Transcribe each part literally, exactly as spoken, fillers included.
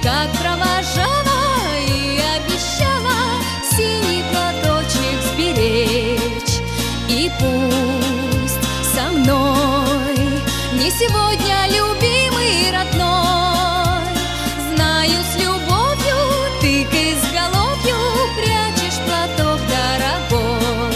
как провожала и обещала синий платочек сберечь. И пусть со мной не сегодня, любимый родной, знаю, с любовью ты к изголовью прячешь платок дорогой.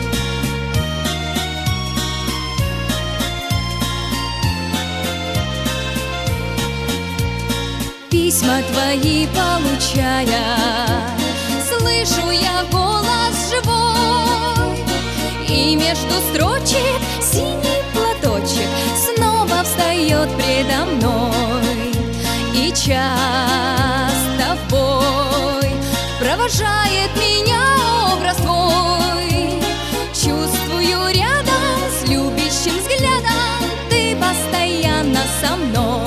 Письма твои получая, слышу я голос живой, и между строчек синий платочек снова встает предо мной. И часто в бой провожает меня образ твой. Чувствую рядом с любящим взглядом ты постоянно со мной.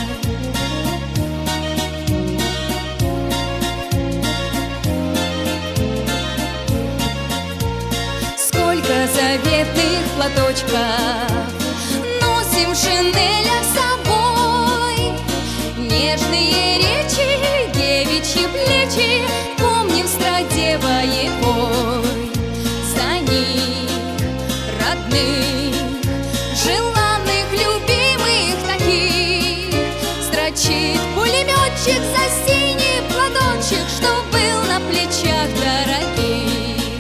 Заветных платочков носим в шинелях с собой. Нежные речи, девичьи плечи помним в страде боевой. За них, родных, желанных, любимых таких, строчит пулеметчик за синий платочек, что был на плечах дорогих.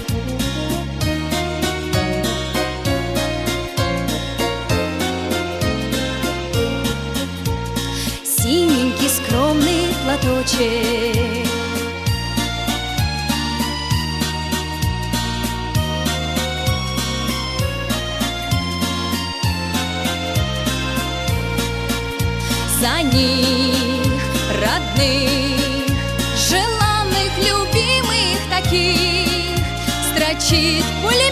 Синенький скромный платочек, за них, родных, желанных, любимых таких, строчит пулеметчик